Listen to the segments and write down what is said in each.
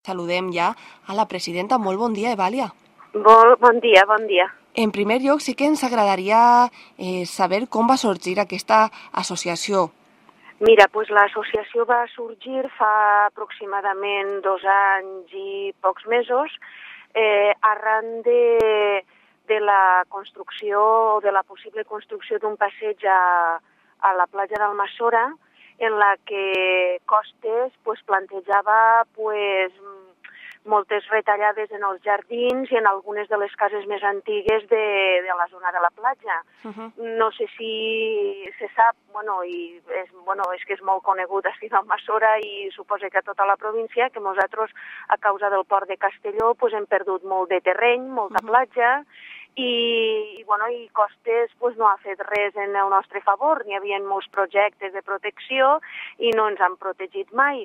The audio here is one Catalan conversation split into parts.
Saludem ja a la presidenta. Molt bon dia, Evàlia. Bon dia, bon dia. En primer lloc, sí que ens agradaria saber com va sorgir aquesta associació. Mira, doncs l'associació va sorgir fa aproximadament 2 anys i pocs mesos arran de la construcció, de la possible construcció d'un passeig a la platja d'Almassora, en la que Costes plantejava moltes retallades en els jardins i en algunes de les cases més antigues de la zona de la platja. No sé si se sap, és que és molt conegut a Almassora i suposa que a tota la província, que nosaltres, a causa del port de Castelló, hem perdut molt de terreny, molta platja, i Costes no ha fet res en el nostre favor. N'hi havia molts projectes de protecció i no ens han protegit mai.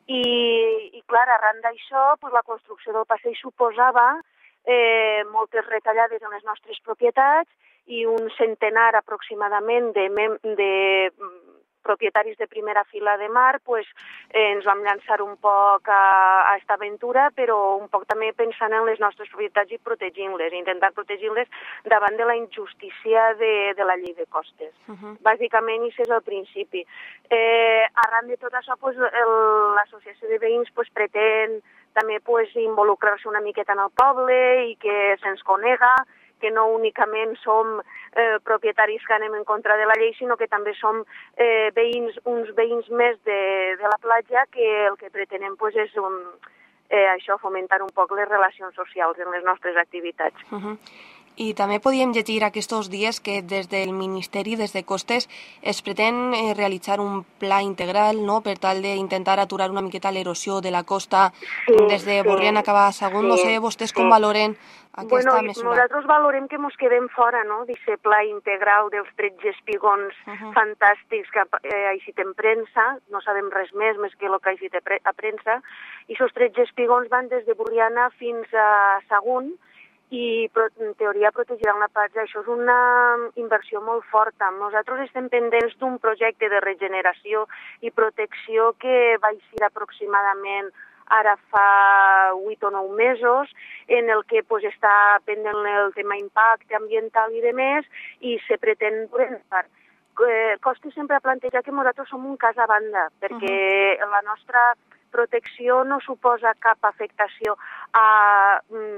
I clar, arran d'això, la construcció del passeig suposava moltes retallades en les nostres propietats i un centenar aproximadament de propietaris de primera fila de mar, ens vam llançar un poc a aquesta aventura, però un poc també pensant en les nostres propietats i protegint-les, intentant protegir-les davant de la injustícia de la llei de costes. Bàsicament, això és el principi. Arran de tot això, l'associació de veïns pretén també involucrar-se una miqueta en el poble i que se'ns conega, que no únicament som propietaris que anem en contra de la llei, sinó que també som uns veïns més de la platja que el que pretenem és això, fomentar un poc les relacions socials en les nostres activitats. I també podíem llegir aquests dies que des del Ministeri, des de Costes, es pretén realitzar un pla integral, no?, per tal d'intentar aturar una miqueta l'erosió de la costa des de Borriana cap a Sagunt. No sé vostès com valoren aquesta mesura. Nosaltres valorem que ens quedem fora, no?, d'aquest pla integral dels 13 espigons fantàstics que ha eixit en premsa. No sabem res més que el que ha eixit a premsa. I aquests 13 espigons van des de Borriana fins a Sagunt, i en teoria protegiran la platja. Això és una inversió molt forta. Nosaltres estem pendents d'un projecte de regeneració i protecció que va eixir aproximadament ara fa 8 o 9 mesos, en el que està pendent el tema impacte ambiental i demés, i se pretén part. Costes sempre ha plantejat que nosaltres som un cas a banda, perquè la nostra protecció no suposa cap afectació a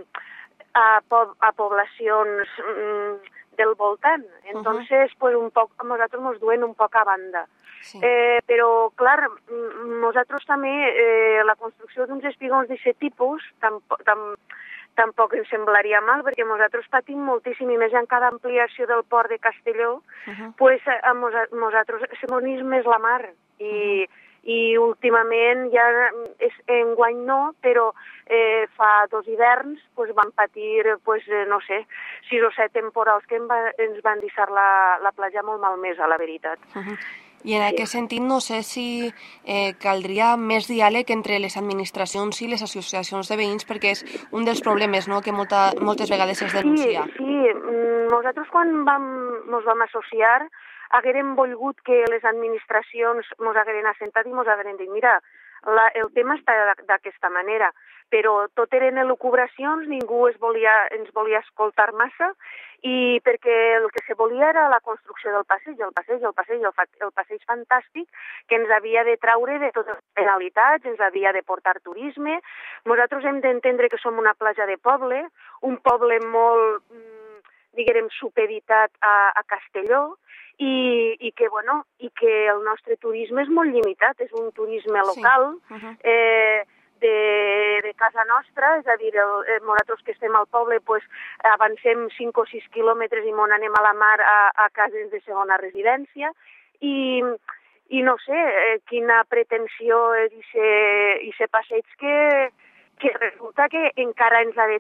poblacions del voltant. Entonces, un poc, nosaltres ens duem un poc a banda. Però, clar, nosaltres també, la construcció d'uns espigons d'aquest tipus tampoc ens semblaria mal, perquè nosaltres patim moltíssim, i més en cada ampliació del port de Castelló, nosaltres se més la mar. I últimament, ja enguany no, però fa 2 hiverns vam patir, no sé, 6 o 7 temporals que ens van deixar la platja molt malmesa, la veritat. I en aquest sentit, no sé si caldria més diàleg entre les administracions i les associacions de veïns, perquè és un dels problemes, no?, que moltes vegades es denuncia. Sí, nosaltres quan ens vam associar haguérem volgut que les administracions ens hagueren assentat i ens hagueren dit: mira, el tema està d'aquesta manera, però tot eren elucubracions, ningú ens volia escoltar massa, i perquè el que se volia era la construcció del passeig, el passeig fantàstic que ens havia de traure de totes les penalitats, ens havia de portar turisme. Nosaltres hem d'entendre que som una platja de poble, un poble molt, diguem, supeditat a Castelló, i que el nostre turisme és molt limitat, és un turisme local, de casa nostra, és a dir, nosaltres que estem al poble avancem 5 o 6 quilòmetres i anem a la mar a cases de segona residència, i no sé quina pretensió és aquest passeig que resulta que encara ens ha de